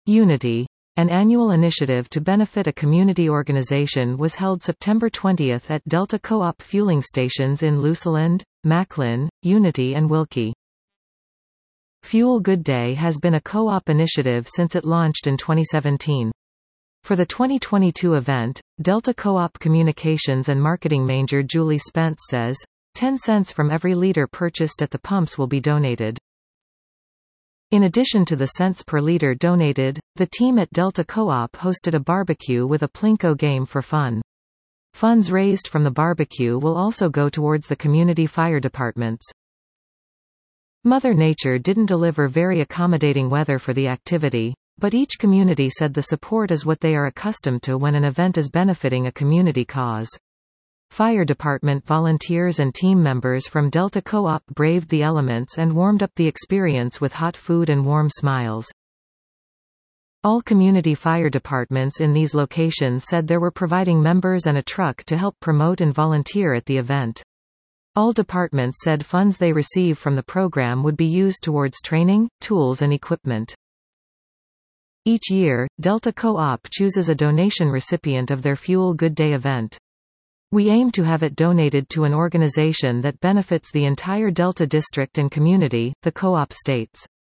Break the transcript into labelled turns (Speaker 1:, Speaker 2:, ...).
Speaker 1: Unity, an annual initiative to benefit a community organization, was held September 20 at Delta Co-op fueling stations in Luseland, Macklin, Unity and Wilkie. Fuel Good Day has been a co-op initiative since it launched in 2017. For the 2022 event, Delta Co-op Communications and Marketing Manager Julie Spence says, 10 cents from every liter purchased at the pumps will be donated. In addition to the cents per liter donated, the team at Delta Co-op hosted a barbecue with a Plinko game for fun. Funds raised from the barbecue will also go towards the community fire departments. Mother Nature didn't deliver very accommodating weather for the activity, but each community said the support is what they are accustomed to when an event is benefiting a community cause. Fire department volunteers and team members from Delta Co-op braved the elements and warmed up the experience with hot food and warm smiles. All community fire departments in these locations said they were providing members and a truck to help promote and volunteer at the event. All departments said funds they receive from the program would be used towards training, tools and equipment. Each year, Delta Co-op chooses a donation recipient of their Fuel Good Day event. We aim to have it donated to an organization that benefits the entire Delta district and community, the co-op states.